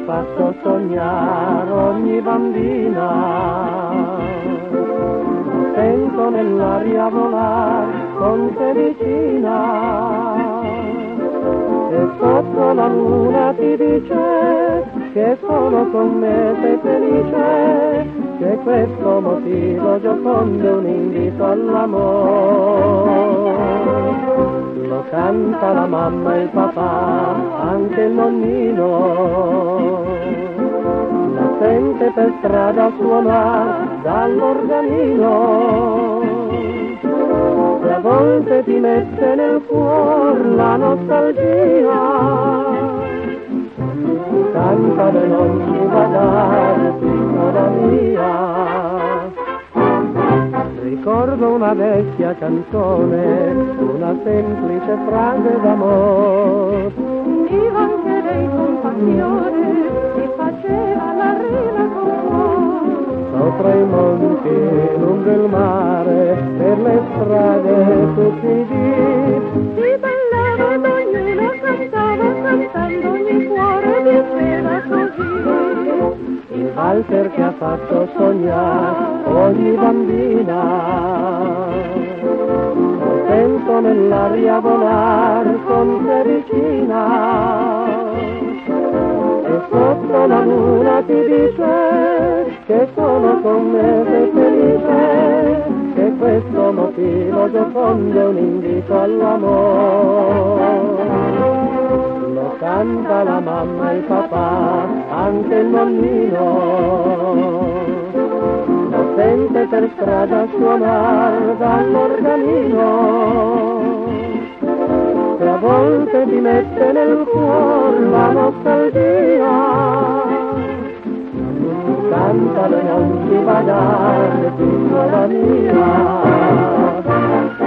fatto sognare ogni bambina. Lo sento nell'aria volare con te vicina, e sotto la luna ti dice che solo con me sei felice, che questo motivo giocondo è un invito all'amore. Lo canta la mamma e il papà, anche il nonnino, la sente per strada suonare dall'organino, e a volte ti mette nel cuore la nostalgia. Cantale non ci badare, piccola mia. Ricordo una vecchia canzone, una semplice frase d'amore. Io anche lei con passione si faceva la rena con cuore. Sopra i monti, lungo il mare, per le strade tutti i dì Si ballava ed ognuno cantava, cantando ogni cuore diceva così. il valzer che ha fatto sognare ogni bambina. Lo sento nell'aria volare con te vicina, e sotto la luna ti dice che solo con me sei felice, che questo motivo giocondo è un invito all'amore. Lo canta la mamma e il papà, anche il nonnino, lo sente per strada suonare dall'organino, e a volte ti mette nel cuore la nostalgia. Cantalo e non ci badare, piccola mia.